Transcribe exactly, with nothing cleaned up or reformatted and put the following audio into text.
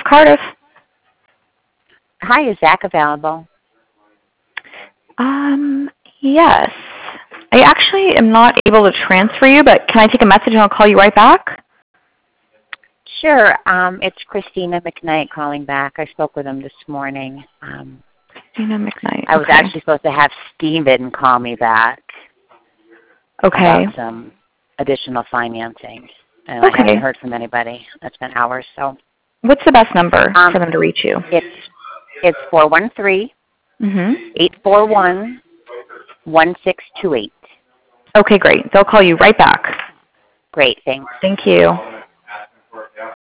Cardiff. Hi, is Zach available? Um, yes. I actually am not able to transfer you, but can I take a message and I'll call you right back? Sure. Um, it's Christina McKnight calling back. I spoke with him this morning. Um, Christina McKnight. I was okay. actually supposed to have Steven call me back Okay. about some additional financing, and okay. I haven't heard from anybody. It's been hours. So, what's the best number um, for them to reach you? It's it's four one three, Mm-hmm. eight four one, one six two eight. Okay, great. They'll call you right back. Great, thanks. Thank you.